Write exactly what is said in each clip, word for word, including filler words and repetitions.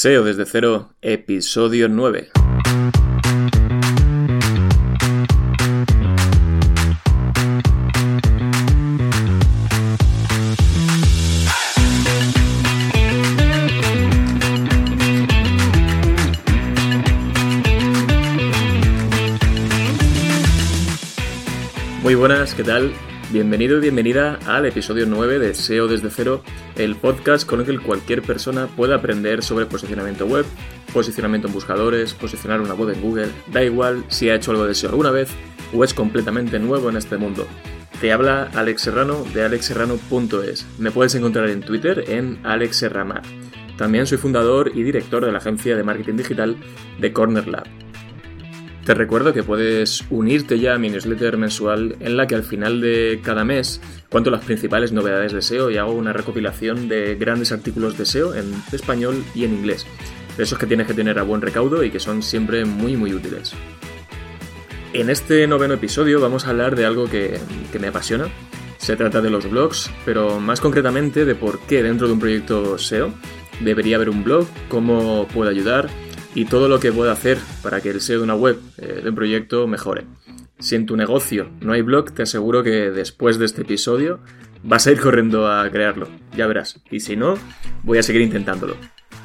S E O desde cero, episodio nueve. Muy buenas, ¿qué tal? Bienvenido y bienvenida al episodio nueve de S E O desde cero, el podcast con el que cualquier persona puede aprender sobre posicionamiento web, posicionamiento en buscadores, posicionar una web en Google, da igual si ha hecho algo de S E O alguna vez o es completamente nuevo en este mundo. Te habla Alex Serrano de alex serrano punto es. Me puedes encontrar en Twitter en alexserramar. También soy fundador y director de la agencia de marketing digital de Corner Lab. Te recuerdo que puedes unirte ya a mi newsletter mensual en la que al final de cada mes cuento las principales novedades de S E O y hago una recopilación de grandes artículos de S E O en español y en inglés. De esos que tienes que tener a buen recaudo y que son siempre muy muy útiles. En este noveno episodio vamos a hablar de algo que, que me apasiona. Se trata de los blogs, pero más concretamente de por qué dentro de un proyecto S E O debería haber un blog, cómo puede ayudar y todo lo que pueda hacer para que el S E O de una web, eh, de un proyecto, mejore. Si en tu negocio no hay blog, te aseguro que después de este episodio vas a ir corriendo a crearlo, ya verás. Y si no, voy a seguir intentándolo.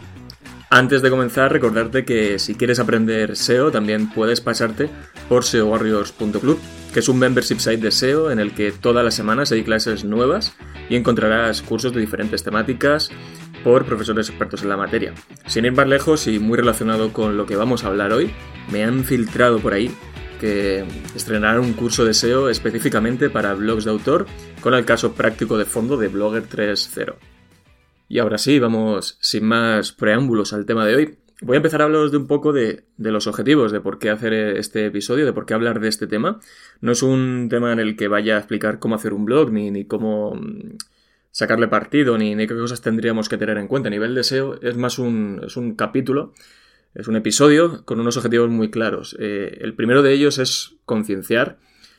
Antes de comenzar, recordarte que si quieres aprender S E O, también puedes pasarte por S E O warriors punto club, que es un membership site de S E O en el que todas las semanas hay clases nuevas y encontrarás cursos de diferentes temáticas por profesores expertos en la materia. Sin ir más lejos y muy relacionado con lo que vamos a hablar hoy, me han filtrado por ahí que estrenarán un curso de S E O específicamente para blogs de autor con el caso práctico de fondo de Blogger tres punto cero. Y ahora sí, vamos sin más preámbulos al tema de hoy. Voy a empezar a hablaros de un poco de, de los objetivos, de por qué hacer este episodio, de por qué hablar de este tema. No es un tema en el que vaya a explicar cómo hacer un blog, ni, ni cómo sacarle partido, ni, ni qué cosas tendríamos que tener en cuenta. A nivel de S E O es más un, es un capítulo, es un episodio con unos objetivos muy claros. Eh, el primero de ellos es concienciar,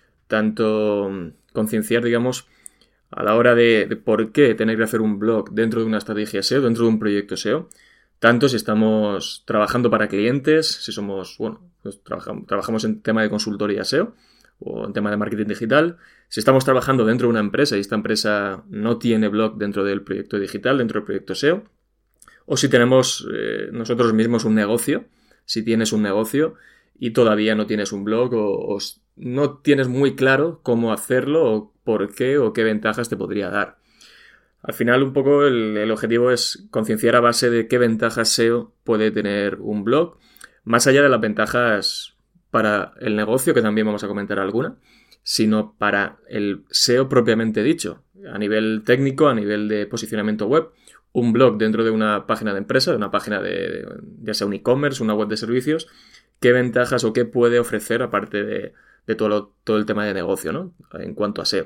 tanto concienciar, digamos, a la hora de, de por qué tener que hacer un blog dentro de una estrategia S E O, dentro de un proyecto S E O, tanto si estamos trabajando para clientes, si somos, bueno, pues trabajamos, trabajamos en tema de consultoría S E O o en tema de marketing digital, si estamos trabajando dentro de una empresa y esta empresa no tiene blog dentro del proyecto digital, dentro del proyecto S E O, o si tenemos eh, nosotros mismos un negocio, si tienes un negocio y todavía no tienes un blog o, o no tienes muy claro cómo hacerlo o por qué o qué ventajas te podría dar. Al final, un poco el, el objetivo es concienciar a base de qué ventajas S E O puede tener un blog, más allá de las ventajas para el negocio, que también vamos a comentar alguna, sino para el S E O propiamente dicho, a nivel técnico, a nivel de posicionamiento web. Un blog dentro de una página de empresa, de una página de, de ya sea un e-commerce, una web de servicios, qué ventajas o qué puede ofrecer aparte de, de todo, lo, todo el tema de negocio, ¿no? En cuanto a S E O.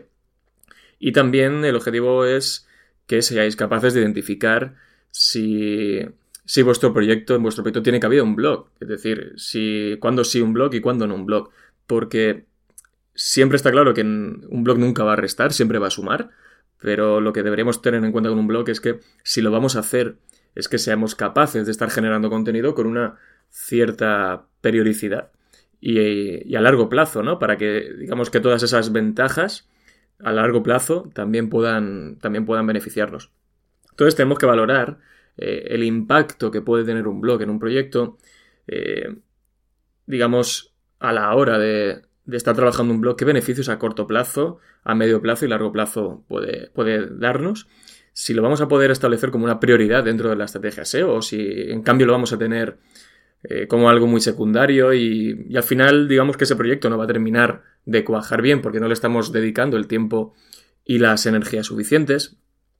Y también el objetivo es que seáis capaces de identificar si, si vuestro proyecto, en vuestro proyecto tiene cabida un blog. Es decir, si cuándo sí un blog y cuándo no un blog. Porque siempre está claro que un blog nunca va a restar, siempre va a sumar. Pero lo que deberíamos tener en cuenta con un blog es que si lo vamos a hacer es que seamos capaces de estar generando contenido con una cierta periodicidad y, y a largo plazo, ¿no? Para que, digamos, que todas esas ventajas a largo plazo también puedan, también puedan beneficiarnos. Entonces tenemos que valorar eh, el impacto que puede tener un blog en un proyecto, eh, digamos, a la hora de, de estar trabajando un blog, qué beneficios a corto plazo, a medio plazo y largo plazo puede, puede darnos. Si lo vamos a poder establecer como una prioridad dentro de la estrategia S E O o si en cambio lo vamos a tener eh, como algo muy secundario y, y al final digamos que ese proyecto no va a terminar de cuajar bien porque no le estamos dedicando el tiempo y las energías suficientes.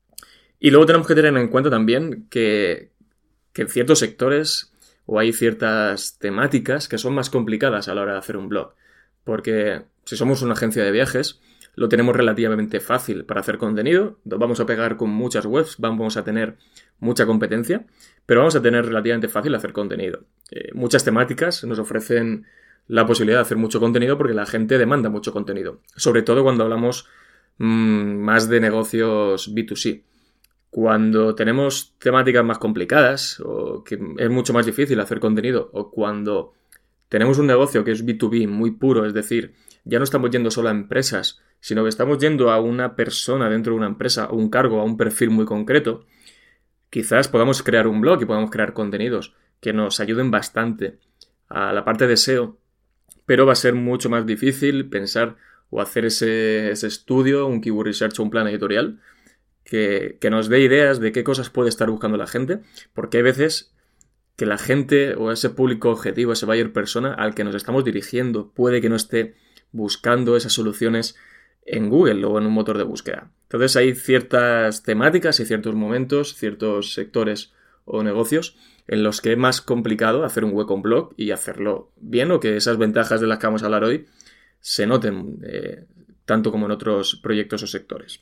Y luego tenemos que tener en cuenta también que, que en ciertos sectores o hay ciertas temáticas que son más complicadas a la hora de hacer un blog. Porque si somos una agencia de viajes, lo tenemos relativamente fácil para hacer contenido. Nos vamos a pegar con muchas webs, vamos a tener mucha competencia, pero vamos a tener relativamente fácil hacer contenido. Eh, muchas temáticas nos ofrecen la posibilidad de hacer mucho contenido porque la gente demanda mucho contenido. Sobre todo cuando hablamos mmm, más de negocios B dos C. Cuando tenemos temáticas más complicadas o que es mucho más difícil hacer contenido, o cuando tenemos un negocio que es B dos B muy puro, es decir, ya no estamos yendo solo a empresas, sino que estamos yendo a una persona dentro de una empresa, a un cargo, a un perfil muy concreto, quizás podamos crear un blog y podamos crear contenidos que nos ayuden bastante a la parte de S E O, pero va a ser mucho más difícil pensar o hacer ese, ese estudio, un keyword research o un plan editorial que, que nos dé ideas de qué cosas puede estar buscando la gente, porque hay veces que la gente o ese público objetivo, ese buyer persona al que nos estamos dirigiendo puede que no esté buscando esas soluciones en Google o en un motor de búsqueda. Entonces hay ciertas temáticas y ciertos momentos, ciertos sectores o negocios en los que es más complicado hacer un web con blog y hacerlo bien, o que esas ventajas de las que vamos a hablar hoy se noten eh, tanto como en otros proyectos o sectores.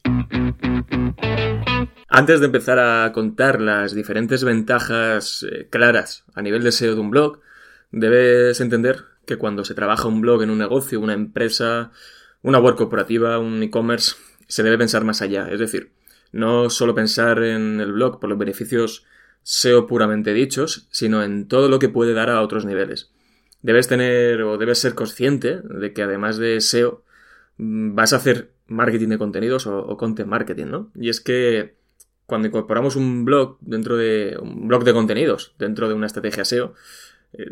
Antes de empezar a contar las diferentes ventajas eh, claras a nivel de S E O de un blog, debes entender que cuando se trabaja un blog en un negocio, una empresa, una web corporativa, un e-commerce, se debe pensar más allá. Es decir, no solo pensar en el blog por los beneficios S E O puramente dichos, sino en todo lo que puede dar a otros niveles. Debes tener o debes ser consciente de que además de S E O vas a hacer marketing de contenidos o, o content marketing, ¿no? Y es que cuando incorporamos un blog dentro de un blog de contenidos dentro de una estrategia S E O, eh,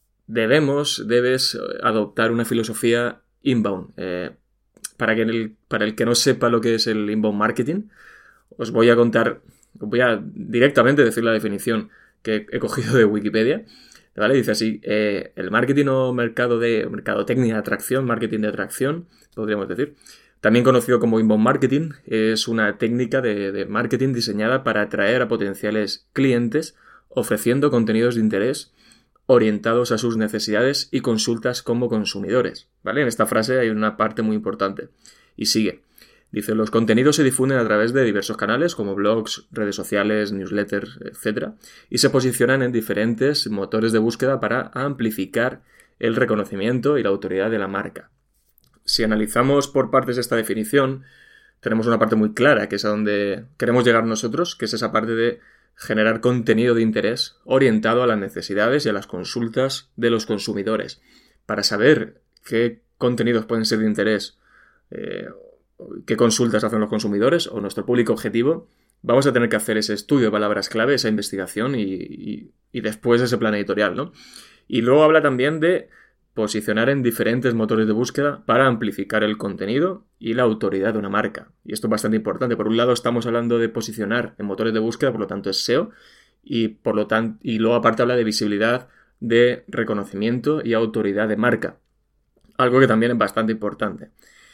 debemos, debes adoptar una filosofía inbound. Eh, para, que el, para el que no sepa lo que es el inbound marketing, os voy a contar, os voy a directamente decir la definición que he cogido de Wikipedia. ¿Vale? Dice así, eh, el marketing o mercado de mercadotecnia de atracción, marketing de atracción, podríamos decir, también conocido como inbound marketing, es una técnica de, de marketing diseñada para atraer a potenciales clientes ofreciendo contenidos de interés orientados a sus necesidades y consultas como consumidores, ¿vale? En esta frase hay una parte muy importante y sigue. Dice, los contenidos se difunden a través de diversos canales como blogs, redes sociales, newsletters, etcétera, y se posicionan en diferentes motores de búsqueda para amplificar el reconocimiento y la autoridad de la marca. Si analizamos por partes esta definición, tenemos una parte muy clara, que es a donde queremos llegar nosotros, que es esa parte de generar contenido de interés orientado a las necesidades y a las consultas de los consumidores. Para saber qué contenidos pueden ser de interés, eh, qué consultas hacen los consumidores o nuestro público objetivo, vamos a tener que hacer ese estudio de palabras clave, esa investigación y, y, y después ese plan editorial, ¿no? Y luego habla también de posicionar en diferentes motores de búsqueda para amplificar el contenido y la autoridad de una marca. Y esto es bastante importante. Por un lado estamos hablando de posicionar en motores de búsqueda, por lo tanto es S E O, y, por lo tanto, y luego aparte habla de visibilidad, de reconocimiento y autoridad de marca. Algo que también es bastante importante.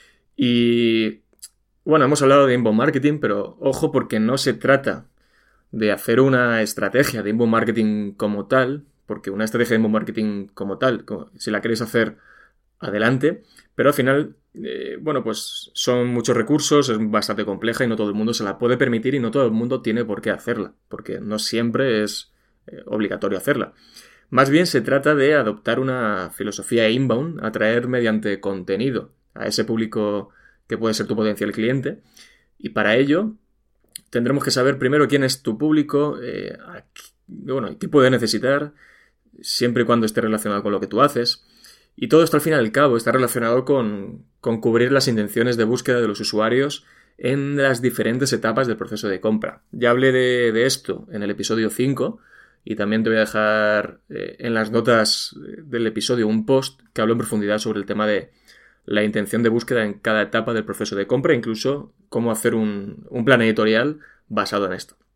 Y bueno, hemos hablado de inbound marketing, pero ojo, porque no se trata de hacer una estrategia de inbound marketing como tal, porque una estrategia de inbound marketing como tal, como, si la queréis hacer, adelante, pero al final, eh, bueno, pues son muchos recursos, es bastante compleja y no todo el mundo se la puede permitir y no todo el mundo tiene por qué hacerla, porque no siempre es eh, obligatorio hacerla. Más bien se trata de adoptar una filosofía inbound, atraer mediante contenido a ese público que puede ser tu potencial cliente, y para ello tendremos que saber primero quién es tu público, eh, bueno, qué puede necesitar, siempre y cuando esté relacionado con lo que tú haces, y todo esto al fin y al cabo está relacionado con, con cubrir las intenciones de búsqueda de los usuarios en las diferentes etapas del proceso de compra. Ya hablé de, de esto en el episodio cinco, y también te voy a dejar eh, en las notas del episodio un post que hablo en profundidad sobre el tema de la intención de búsqueda en cada etapa del proceso de compra, incluso cómo hacer un, un plan editorial basado en esto.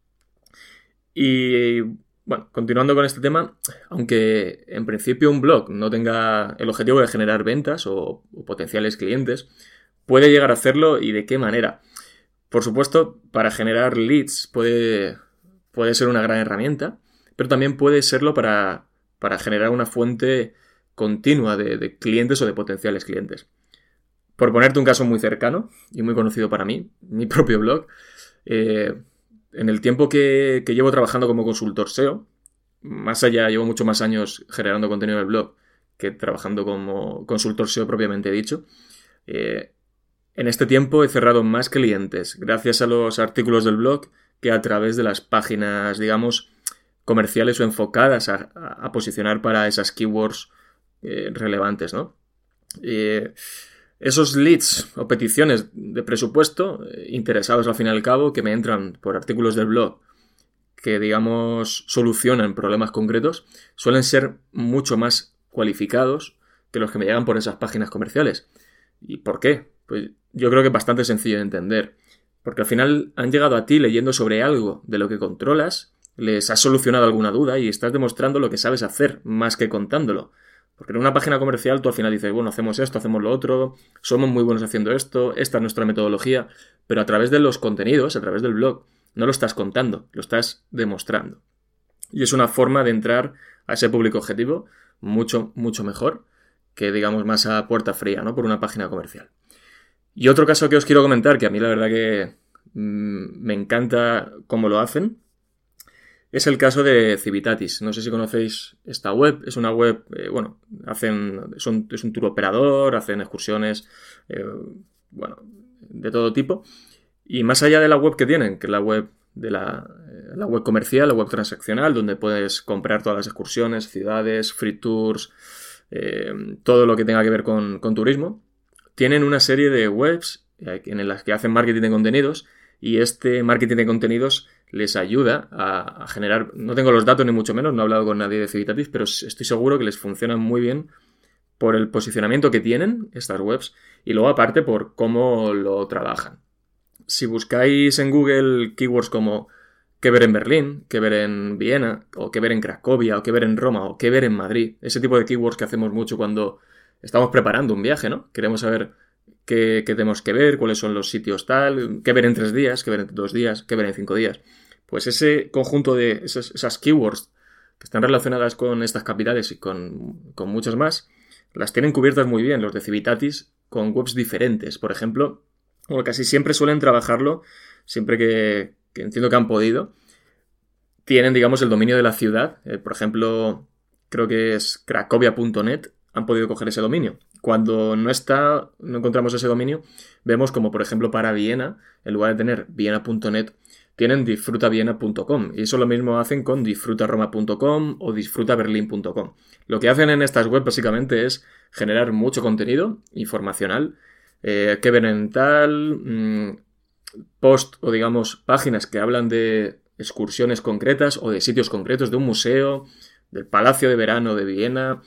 Y bueno, continuando con este tema, aunque en principio un blog no tenga el objetivo de generar ventas o, o potenciales clientes, puede llegar a hacerlo, y de qué manera. Por supuesto, para generar leads puede, puede ser una gran herramienta, pero también puede serlo para, para generar una fuente continua de, de clientes o de potenciales clientes. Por ponerte un caso muy cercano y muy conocido para mí, mi propio blog, eh, en el tiempo que, que llevo trabajando como consultor S E O, más allá, llevo muchos más años generando contenido en el blog que trabajando como consultor S E O propiamente dicho, eh, en este tiempo he cerrado más clientes gracias a los artículos del blog que a través de las páginas, digamos, comerciales o enfocadas a, a posicionar para esas keywords eh, relevantes, ¿no? Eh, esos leads o peticiones de presupuesto eh, interesados al fin y al cabo que me entran por artículos del blog que, digamos, solucionan problemas concretos, suelen ser mucho más cualificados que los que me llegan por esas páginas comerciales. ¿Y por qué? Pues yo creo que es bastante sencillo de entender. Porque al final han llegado a ti leyendo sobre algo de lo que controlas, les has solucionado alguna duda y estás demostrando lo que sabes hacer, más que contándolo. Porque en una página comercial tú al final dices, bueno, hacemos esto, hacemos lo otro, somos muy buenos haciendo esto, esta es nuestra metodología, pero a través de los contenidos, a través del blog, no lo estás contando, lo estás demostrando. Y es una forma de entrar a ese público objetivo mucho, mucho mejor que, digamos, más a puerta fría, ¿no? Por una página comercial. Y otro caso que os quiero comentar, que a mí la verdad que mmm, me encanta cómo lo hacen, es el caso de Civitatis. No sé si conocéis esta web. Es una web, eh, bueno, hacen, son, es un tour operador, hacen excursiones, eh, bueno, de todo tipo. Y más allá de la web que tienen, que es la web de la, eh, la web comercial, la web transaccional, donde puedes comprar todas las excursiones, ciudades, free tours, eh, todo lo que tenga que ver con, con turismo, tienen una serie de webs en las que hacen marketing de contenidos y este marketing de contenidos les ayuda a, a generar, no tengo los datos ni mucho menos, no he hablado con nadie de Civitatis, pero estoy seguro que les funcionan muy bien por el posicionamiento que tienen estas webs y luego aparte por cómo lo trabajan. Si buscáis en Google keywords como qué ver en Berlín, qué ver en Viena, o qué ver en Cracovia, o qué ver en Roma, o qué ver en Madrid, ese tipo de keywords que hacemos mucho cuando estamos preparando un viaje, ¿no? Queremos saber qué, qué tenemos que ver, cuáles son los sitios tal, qué ver en tres días, qué ver en dos días, qué ver en cinco días. Pues ese conjunto de esas, esas keywords que están relacionadas con estas capitales y con, con muchas más, las tienen cubiertas muy bien los de Civitatis con webs diferentes. Por ejemplo, bueno, casi siempre suelen trabajarlo, siempre que, que entiendo que han podido, tienen, digamos, el dominio de la ciudad. Eh, por ejemplo, creo que es cracovia punto net, han podido coger ese dominio. Cuando no está, no encontramos ese dominio, vemos como, por ejemplo, para Viena, en lugar de tener viena punto net, tienen disfruta viena punto com. Y eso lo mismo hacen con disfruta roma punto com o disfruta berlín punto com. Lo que hacen en estas webs básicamente es generar mucho contenido informacional, eh, que ven en tal, mmm, post o digamos páginas que hablan de excursiones concretas o de sitios concretos, de un museo, del Palacio de Verano de Viena,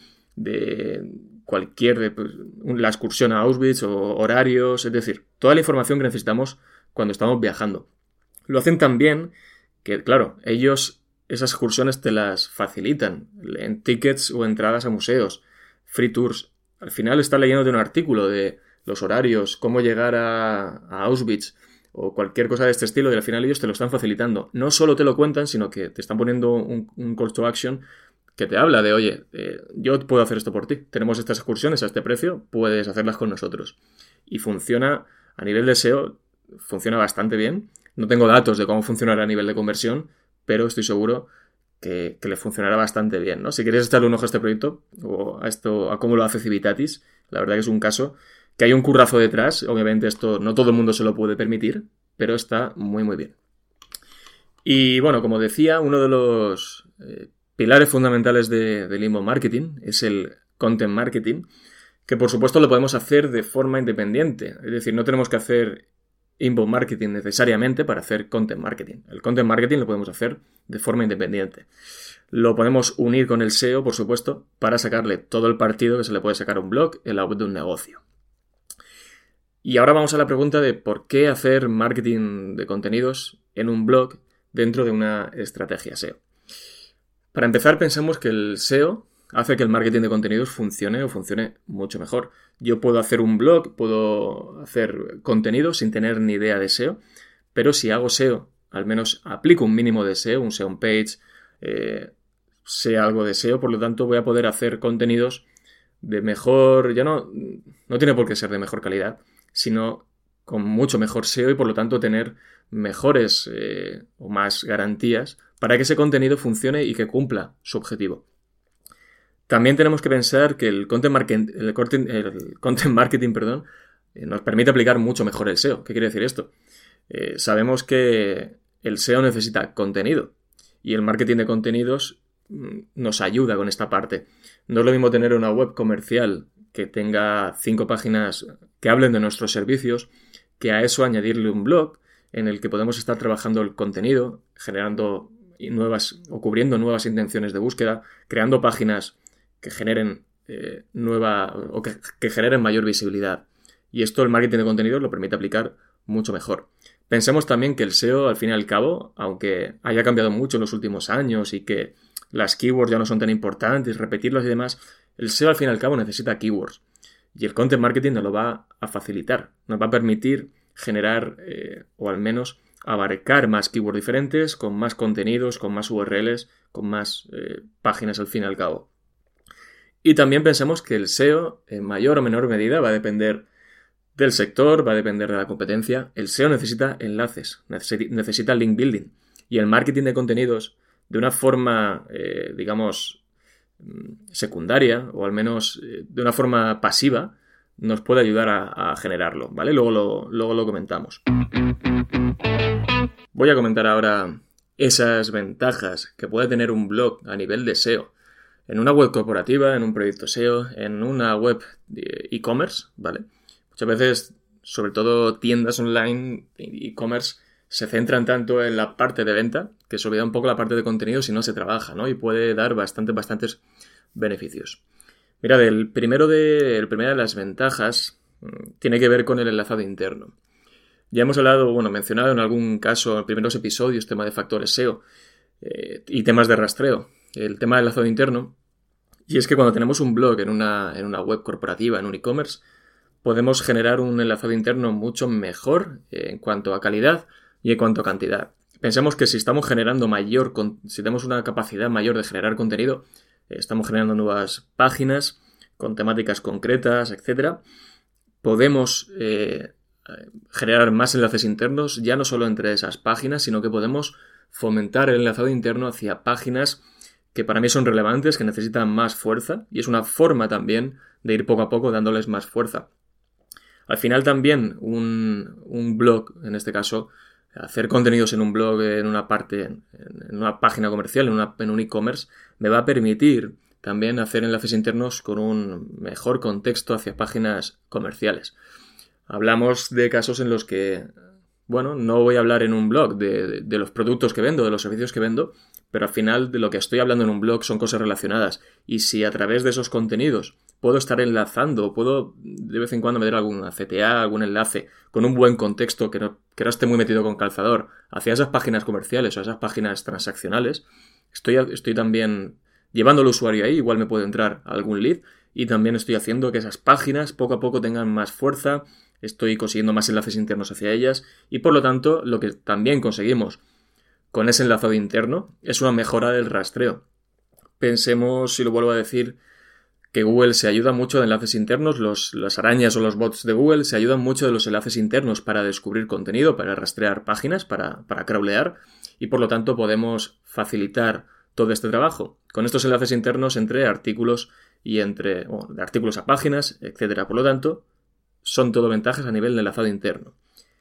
de cualquier, de pues, la excursión a Auschwitz o horarios, es decir, toda la información que necesitamos cuando estamos viajando. Lo hacen tan bien que, claro, ellos esas excursiones te las facilitan en tickets o entradas a museos, free tours. Al final estás leyendo de un artículo de los horarios, cómo llegar a, a Auschwitz o cualquier cosa de este estilo y al final ellos te lo están facilitando. No solo te lo cuentan, sino que te están poniendo un, un call to action que te habla de, oye, eh, yo puedo hacer esto por ti. Tenemos estas excursiones a este precio, puedes hacerlas con nosotros. Y funciona a nivel de S E O, funciona bastante bien. No tengo datos de cómo funcionará a nivel de conversión, pero estoy seguro que, que le funcionará bastante bien, ¿no? Si quieres echarle un ojo a este proyecto o a esto, a cómo lo hace Civitatis, la verdad que es un caso que hay un currazo detrás. Obviamente esto no todo el mundo se lo puede permitir, pero está muy muy bien. Y bueno, como decía, uno de los eh, pilares fundamentales de, del inbound marketing es el content marketing, que por supuesto lo podemos hacer de forma independiente. Es decir, no tenemos que hacer inbound marketing necesariamente para hacer content marketing. El content marketing lo podemos hacer de forma independiente. Lo podemos unir con el S E O, por supuesto, para sacarle todo el partido que se le puede sacar a un blog en la web de un negocio. Y ahora vamos a la pregunta de por qué hacer marketing de contenidos en un blog dentro de una estrategia S E O. Para empezar, pensemos que el S E O hace que el marketing de contenidos funcione o funcione mucho mejor. Yo puedo hacer un blog, puedo hacer contenido sin tener ni idea de S E O, pero si hago S E O, al menos aplico un mínimo de S E O, un S E O on page, eh, sé algo de S E O, por lo tanto voy a poder hacer contenidos de mejor, ya no, no tiene por qué ser de mejor calidad, sino con mucho mejor S E O y por lo tanto tener mejores eh, o más garantías para que ese contenido funcione y que cumpla su objetivo. También tenemos que pensar que el content marketing, el content, el content marketing perdón, eh, nos permite aplicar mucho mejor el S E O. ¿Qué quiere decir esto? Eh, sabemos que el S E O necesita contenido y el marketing de contenidos nos ayuda con esta parte. No es lo mismo tener una web comercial que tenga cinco páginas que hablen de nuestros servicios, que a eso añadirle un blog en el que podemos estar trabajando el contenido, generando nuevas o cubriendo nuevas intenciones de búsqueda, creando páginas que generen eh, nueva o que, que generen mayor visibilidad. Y esto el marketing de contenidos lo permite aplicar mucho mejor. Pensemos también que el S E O, al fin y al cabo, aunque haya cambiado mucho en los últimos años y que las keywords ya no son tan importantes, repetirlos y demás, el S E O al fin y al cabo necesita keywords. Y el content marketing nos lo va a facilitar, nos va a permitir generar eh, o al menos abarcar más keywords diferentes, con más contenidos, con más U R Ls, con más eh, páginas al fin y al cabo. Y también pensemos que el S E O en mayor o menor medida va a depender del sector, va a depender de la competencia. El S E O necesita enlaces, necesita link building. Y el marketing de contenidos, de una forma, eh, digamos, secundaria, o al menos eh, de una forma pasiva, nos puede ayudar a, a generarlo, ¿vale? Luego lo, luego lo comentamos. Voy a comentar ahora esas ventajas que puede tener un blog a nivel de S E O. En una web corporativa, en un proyecto S E O, en una web de e-commerce, ¿vale? Muchas veces, sobre todo tiendas online, e-commerce, se centran tanto en la parte de venta que se olvida un poco la parte de contenido si no se trabaja, ¿no? Y puede dar bastantes, bastantes beneficios. Mirad, el primero de, el primero de las ventajas tiene que ver con el enlazado interno. Ya hemos hablado, bueno, mencionado en algún caso en primeros episodios tema de factores S E O eh, y temas de rastreo. El tema del enlazado interno. Y es que cuando tenemos un blog en una, en una web corporativa, en un e-commerce, podemos generar un enlazado interno mucho mejor en cuanto a calidad y en cuanto a cantidad. Pensemos que si estamos generando mayor, si tenemos una capacidad mayor de generar contenido, estamos generando nuevas páginas con temáticas concretas, etcétera, podemos eh, generar más enlaces internos, ya no solo entre esas páginas, sino que podemos fomentar el enlazado interno hacia páginas que para mí son relevantes, que necesitan más fuerza, y es una forma también de ir poco a poco dándoles más fuerza. Al final también un, un blog, en este caso, hacer contenidos en un blog, en una parte, en una página comercial, en, una, en un e-commerce, me va a permitir también hacer enlaces internos con un mejor contexto hacia páginas comerciales. Hablamos de casos en los que, bueno, no voy a hablar en un blog de, de, de los productos que vendo, de los servicios que vendo, pero al final de lo que estoy hablando en un blog son cosas relacionadas. Y si a través de esos contenidos puedo estar enlazando, puedo de vez en cuando meter alguna C T A, algún enlace con un buen contexto que no, que no esté muy metido con calzador hacia esas páginas comerciales o esas páginas transaccionales, estoy, estoy también llevando al usuario ahí, igual me puede entrar algún lead y también estoy haciendo que esas páginas poco a poco tengan más fuerza, estoy consiguiendo más enlaces internos hacia ellas y por lo tanto lo que también conseguimos con ese enlazado interno es una mejora del rastreo. Pensemos, si lo vuelvo a decir, que Google se ayuda mucho de enlaces internos, los, las arañas o los bots de Google se ayudan mucho de los enlaces internos para descubrir contenido, para rastrear páginas, para, para crawlear y por lo tanto podemos facilitar todo este trabajo con estos enlaces internos entre artículos y entre bueno, de artículos a páginas, etcétera. Por lo tanto, son todo ventajas a nivel de enlazado interno.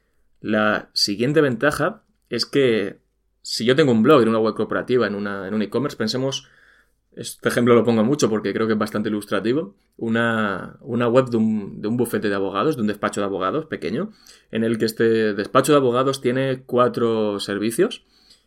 La siguiente ventaja es que si yo tengo un blog en una web corporativa, en, una, en un e-commerce, pensemos, este ejemplo lo pongo mucho porque creo que es bastante ilustrativo, una, una web de un, de un bufete de abogados, de un despacho de abogados pequeño, en el que este despacho de abogados tiene cuatro servicios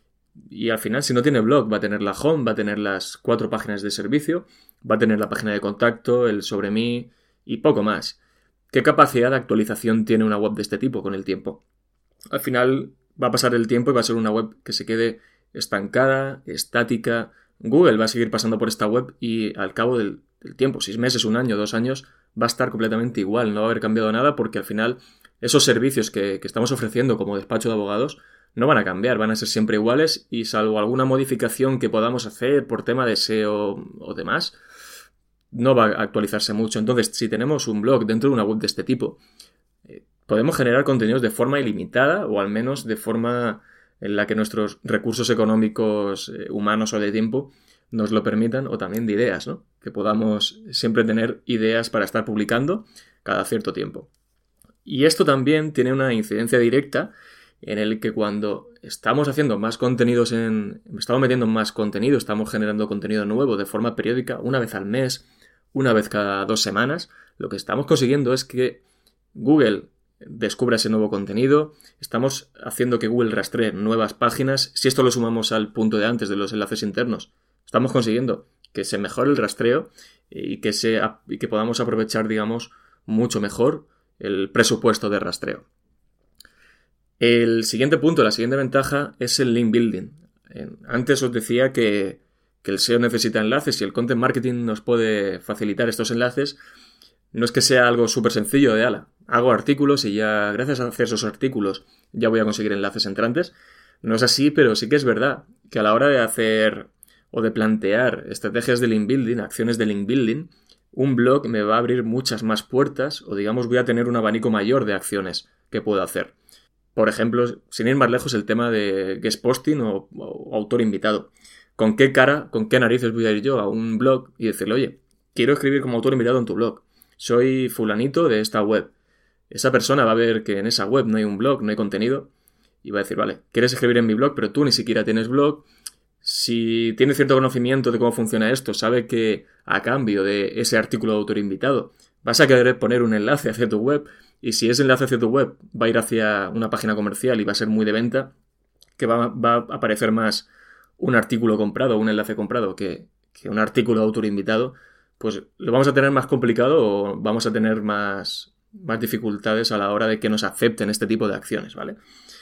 y al final si no tiene blog va a tener la home, va a tener las cuatro páginas de servicio, va a tener la página de contacto, el sobre mí y poco más. ¿Qué capacidad de actualización tiene una web de este tipo con el tiempo? Al final va a pasar el tiempo y va a ser una web que se quede estancada, estática. Google va a seguir pasando por esta web y al cabo del, del tiempo, seis meses, un año, dos años, va a estar completamente igual. No va a haber cambiado nada porque al final esos servicios que, que estamos ofreciendo como despacho de abogados no van a cambiar, van a ser siempre iguales y salvo alguna modificación que podamos hacer por tema de S E O o demás, no va a actualizarse mucho. Entonces, si tenemos un blog dentro de una web de este tipo, eh, podemos generar contenidos de forma ilimitada o al menos de forma en la que nuestros recursos económicos, eh, humanos o de tiempo nos lo permitan, o también de ideas, ¿no? Que podamos siempre tener ideas para estar publicando cada cierto tiempo. Y esto también tiene una incidencia directa en el que cuando estamos haciendo más contenidos en... estamos metiendo más contenido, estamos generando contenido nuevo de forma periódica, una vez al mes, una vez cada dos semanas, lo que estamos consiguiendo es que Google descubra ese nuevo contenido, estamos haciendo que Google rastree nuevas páginas. Si esto lo sumamos al punto de antes de los enlaces internos, estamos consiguiendo que se mejore el rastreo y que, se, y que podamos aprovechar, digamos, mucho mejor el presupuesto de rastreo. El siguiente punto, la siguiente ventaja es el link building. Antes os decía que, que el S E O necesita enlaces y el content marketing nos puede facilitar estos enlaces. No es que sea algo súper sencillo de ala. Hago artículos y ya, gracias a hacer esos artículos, ya voy a conseguir enlaces entrantes. No es así, pero sí que es verdad que a la hora de hacer o de plantear estrategias de link building, acciones de link building, un blog me va a abrir muchas más puertas o, digamos, voy a tener un abanico mayor de acciones que puedo hacer. Por ejemplo, sin ir más lejos, el tema de guest posting o, o autor invitado. ¿Con qué cara, con qué narices voy a ir yo a un blog y decirle, oye, quiero escribir como autor invitado en tu blog? Soy fulanito de esta web. Esa persona va a ver que en esa web no hay un blog, no hay contenido, y va a decir, vale, quieres escribir en mi blog, pero tú ni siquiera tienes blog. Si tiene cierto conocimiento de cómo funciona esto, sabe que a cambio de ese artículo de autor invitado vas a querer poner un enlace hacia tu web, y si ese enlace hacia tu web va a ir hacia una página comercial y va a ser muy de venta, que va, va a aparecer más un artículo comprado o un enlace comprado que, que un artículo de autor invitado, pues lo vamos a tener más complicado o vamos a tener más, más dificultades a la hora de que nos acepten este tipo de acciones, ¿vale?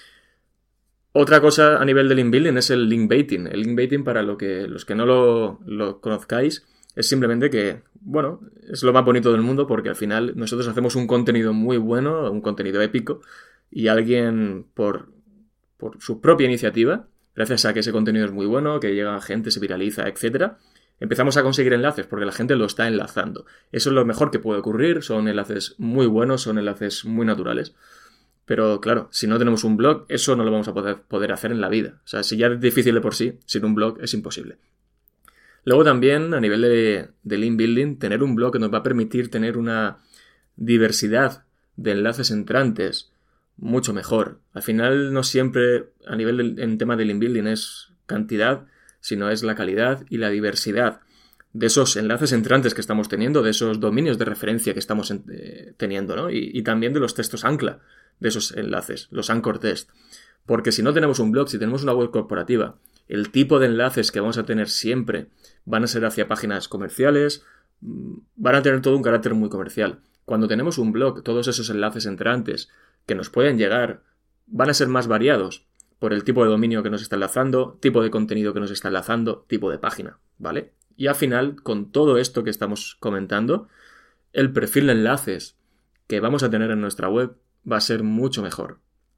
Otra cosa a nivel de link building es el link baiting. El link baiting, para lo que, los que no lo, lo conozcáis, es simplemente que, bueno, es lo más bonito del mundo porque al final nosotros hacemos un contenido muy bueno, un contenido épico, y alguien por, por su propia iniciativa, gracias a que ese contenido es muy bueno, que llega a gente, se viraliza, etcétera, empezamos a conseguir enlaces porque la gente lo está enlazando. Eso es lo mejor que puede ocurrir, son enlaces muy buenos, son enlaces muy naturales. Pero claro, si no tenemos un blog, eso no lo vamos a poder, poder hacer en la vida. O sea, si ya es difícil de por sí, sin un blog es imposible. Luego también, a nivel de, de link building, tener un blog que nos va a permitir tener una diversidad de enlaces entrantes mucho mejor. Al final, no siempre, a nivel de, en tema de link building, es cantidad, sino es la calidad y la diversidad de esos enlaces entrantes que estamos teniendo, de esos dominios de referencia que estamos eh, teniendo, ¿no? Y, y también de los textos ancla de esos enlaces, los anchor text. Porque si no tenemos un blog, si tenemos una web corporativa, el tipo de enlaces que vamos a tener siempre van a ser hacia páginas comerciales, van a tener todo un carácter muy comercial. Cuando tenemos un blog, todos esos enlaces entrantes que nos pueden llegar van a ser más variados por el tipo de dominio que nos está enlazando, tipo de contenido que nos está enlazando, tipo de página, ¿vale? Y al final, con todo esto que estamos comentando, el perfil de enlaces que vamos a tener en nuestra web va a ser mucho mejor.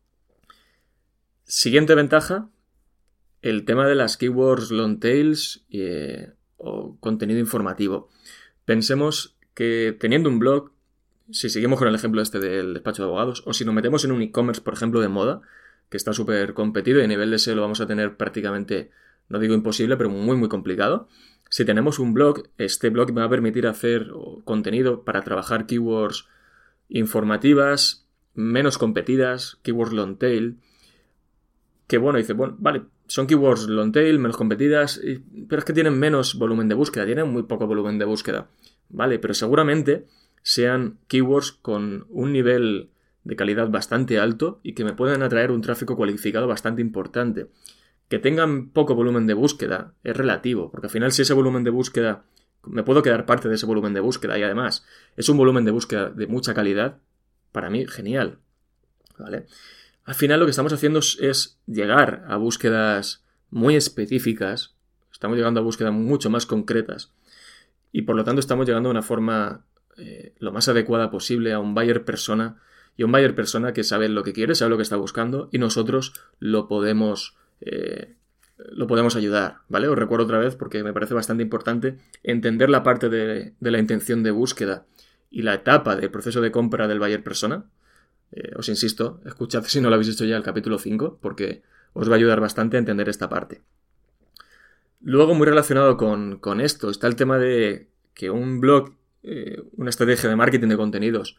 Siguiente ventaja, el tema de las keywords long tails eh, o contenido informativo. Pensemos que teniendo un blog, si seguimos con el ejemplo este del despacho de abogados, o si nos metemos en un e-commerce, por ejemplo, de moda, que está súper competido y a nivel de S E O lo vamos a tener prácticamente, no digo imposible, pero muy muy complicado. Si tenemos un blog, este blog me va a permitir hacer contenido para trabajar keywords informativas, menos competidas, keywords long tail, que bueno, dice, bueno, vale, son keywords long tail, menos competidas, pero es que tienen menos volumen de búsqueda, tienen muy poco volumen de búsqueda, vale, pero seguramente sean keywords con un nivel de calidad bastante alto y que me puedan atraer un tráfico cualificado bastante importante. Que tengan poco volumen de búsqueda es relativo, porque al final si ese volumen de búsqueda, me puedo quedar parte de ese volumen de búsqueda y además es un volumen de búsqueda de mucha calidad, para mí, genial, ¿vale? Al final lo que estamos haciendo es llegar a búsquedas muy específicas, estamos llegando a búsquedas mucho más concretas y por lo tanto estamos llegando de una forma eh, lo más adecuada posible a un buyer persona y a un buyer persona que sabe lo que quiere, sabe lo que está buscando y nosotros lo podemos, eh, lo podemos ayudar, ¿vale? Os recuerdo otra vez porque me parece bastante importante entender la parte de, de la intención de búsqueda y la etapa del proceso de compra del buyer persona. Eh, os insisto, escuchad si no lo habéis hecho ya el capítulo cinco porque os va a ayudar bastante a entender esta parte. Luego, muy relacionado con, con esto, está el tema de que un blog, eh, una estrategia de marketing de contenidos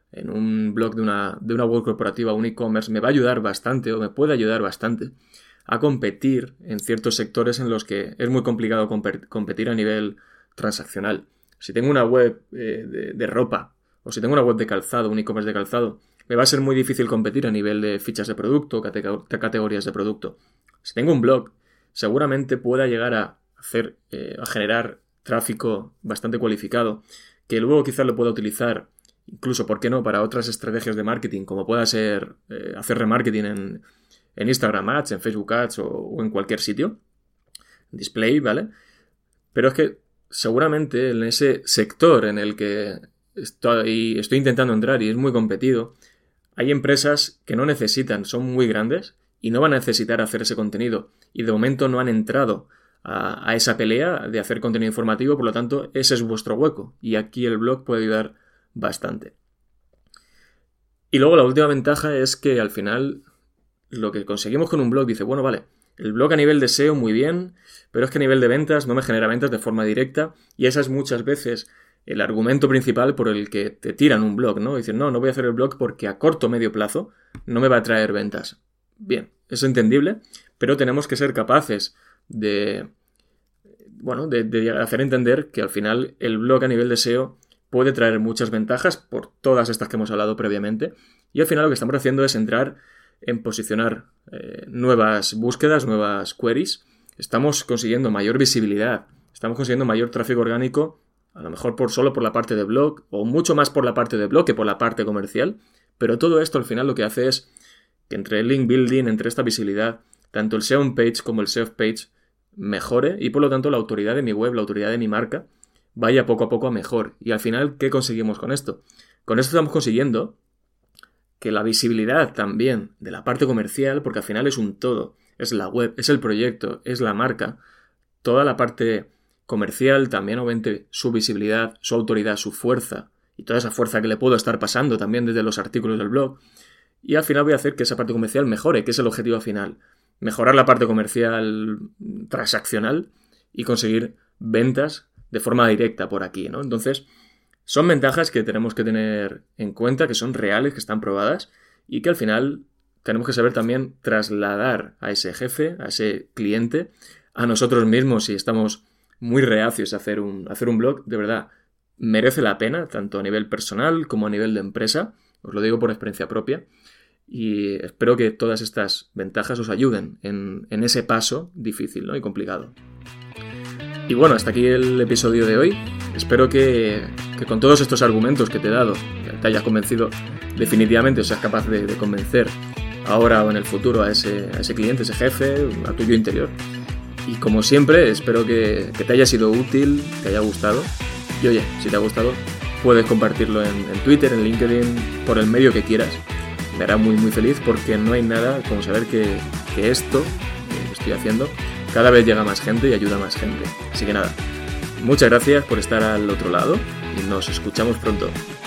en un blog de una, de una web corporativa, un e-commerce, me va a ayudar bastante o me puede ayudar bastante a competir en ciertos sectores en los que es muy complicado competir a nivel transaccional. Si tengo una web eh, de, de ropa o si tengo una web de calzado, un e-commerce de calzado, me va a ser muy difícil competir a nivel de fichas de producto, cate- categorías de producto. Si tengo un blog, seguramente pueda llegar a hacer, eh, a generar tráfico bastante cualificado, que luego quizás lo pueda utilizar, incluso, ¿por qué no?, para otras estrategias de marketing, como pueda ser eh, hacer remarketing en, en Instagram Ads, en Facebook Ads o, o en cualquier sitio. Display, ¿vale? Pero es que seguramente en ese sector en el que estoy, estoy intentando entrar y es muy competido, hay empresas que no necesitan, son muy grandes y no van a necesitar hacer ese contenido. Y de momento no han entrado a, a esa pelea de hacer contenido informativo, por lo tanto, ese es vuestro hueco. Y aquí el blog puede ayudar bastante. Y luego la última ventaja es que al final lo que conseguimos con un blog, dice, bueno, vale, el blog a nivel de S E O muy bien, pero es que a nivel de ventas no me genera ventas de forma directa y esa es muchas veces el argumento principal por el que te tiran un blog, ¿no? Dicen, no, no voy a hacer el blog porque a corto o medio plazo no me va a traer ventas. Bien, es entendible, pero tenemos que ser capaces de, bueno, de, de hacer entender que al final el blog a nivel de S E O puede traer muchas ventajas por todas estas que hemos hablado previamente y al final lo que estamos haciendo es entrar en posicionar eh, nuevas búsquedas, nuevas queries. Estamos consiguiendo mayor visibilidad, estamos consiguiendo mayor tráfico orgánico, a lo mejor por solo por la parte de blog o mucho más por la parte de blog que por la parte comercial, pero todo esto al final lo que hace es que entre el link building, entre esta visibilidad, tanto el S E O on page como el S E O off page mejore y por lo tanto la autoridad de mi web, la autoridad de mi marca vaya poco a poco a mejor. Y al final, ¿qué conseguimos con esto? Con esto estamos consiguiendo que la visibilidad también de la parte comercial, porque al final es un todo, es la web, es el proyecto, es la marca, toda la parte comercial también aumente su visibilidad, su autoridad, su fuerza y toda esa fuerza que le puedo estar pasando también desde los artículos del blog y al final voy a hacer que esa parte comercial mejore, que es el objetivo final, mejorar la parte comercial transaccional y conseguir ventas de forma directa por aquí, ¿no? Entonces, son ventajas que tenemos que tener en cuenta, que son reales, que están probadas y que al final tenemos que saber también trasladar a ese jefe, a ese cliente, a nosotros mismos si estamos muy reacios a hacer un, a hacer un blog. De verdad, merece la pena, tanto a nivel personal como a nivel de empresa. Os lo digo por experiencia propia. Y espero que todas estas ventajas os ayuden en, en ese paso difícil, ¿no?, y complicado. Y bueno, hasta aquí el episodio de hoy. Espero que, que con todos estos argumentos que te he dado te hayas convencido definitivamente, o seas capaz de, de convencer ahora o en el futuro a ese, a ese cliente, ese jefe, a tu yo interior. Y como siempre, espero que, que te haya sido útil, te haya gustado. Y oye, si te ha gustado, puedes compartirlo en, en Twitter, en LinkedIn, por el medio que quieras. Me hará muy muy feliz porque no hay nada como saber que, que esto que estoy haciendo cada vez llega a más gente y ayuda a más gente. Así que nada, muchas gracias por estar al otro lado y nos escuchamos pronto.